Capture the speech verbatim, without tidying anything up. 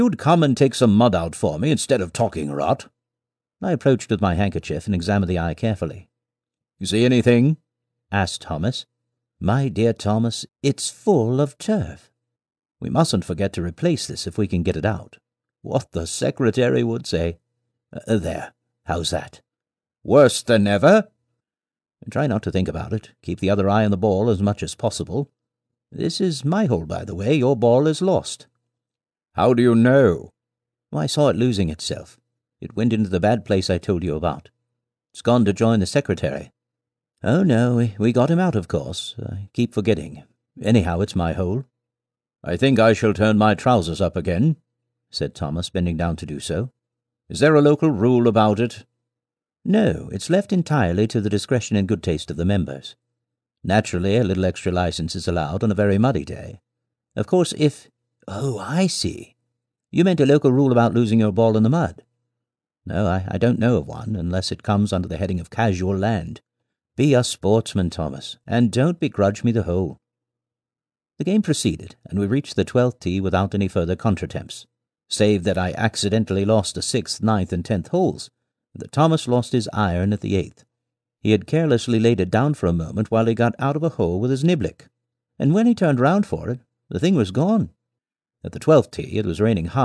You'd come and take some mud out for me instead of talking rot." I approached with my handkerchief and examined the eye carefully. "You see anything?" asked Thomas. "My dear Thomas, it's full of turf. We mustn't forget to replace this if we can get it out. What the secretary would say. Uh, there, how's that? Worse than ever?" "Try not to think about it. Keep the other eye on the ball as much as possible. This is my hole, by the way. Your ball is lost." "How do you know?" "I saw it losing itself. It went into the bad place I told you about. It's gone to join the secretary." "Oh, no, we, we got him out, of course. I keep forgetting. Anyhow, it's my hole." "I think I shall turn my trousers up again," said Thomas, bending down to do so. "Is there a local rule about it?" "No, it's left entirely to the discretion and good taste of the members. Naturally, a little extra license is allowed on a very muddy day. Of course, if— Oh, I see. You meant a local rule about losing your ball in the mud. No, I, I don't know of one, unless it comes under the heading of casual land. Be a sportsman, Thomas, and don't begrudge me the hole." The game proceeded, and we reached the twelfth tee without any further contretemps, save that I accidentally lost the sixth, ninth, and tenth holes, and that Thomas lost his iron at the eighth. He had carelessly laid it down for a moment while he got out of a hole with his niblick, and when he turned round for it, the thing was gone. At the twelfth tee it was raining hard,